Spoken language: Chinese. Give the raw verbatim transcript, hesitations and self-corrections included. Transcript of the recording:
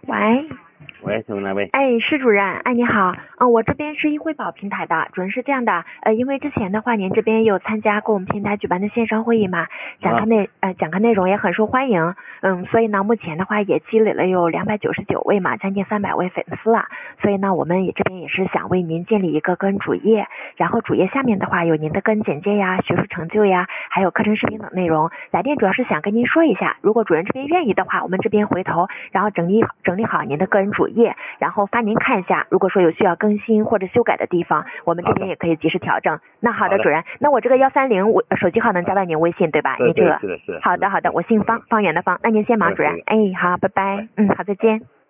喂， 喂，请问哪位？ 哎，施主任，哎，你好，嗯，我这边是易惠宝平台的，主任是这样的，呃，因为之前的话，您这边有参加过我们平台举办的线上会议嘛，讲课内、呃讲课内容也很受欢迎，嗯，所以呢，目前的话也积累了有两百九十九位嘛，将近三百位粉丝了，所以呢，我们也这边也是想为您建立一个个人主页，然后主页下面的话有您的个人简介呀、学术成就呀，还有课程视频等内容。来电主要是想跟您说一下，如果主任这边愿意的话，我们这边回头然后整理整理好您的个人主页，然后发您看一下，如果说有需要更新或者修改的地方，我们这边也可以及时调整。那好的， 好的主任，那我这个幺三零我手机号能加到您微信对吧？ 对您这个对是的是的。 好的好的，我姓方，方圆的方。那您先忙，主任。哎，好，拜拜。嗯，好，再见。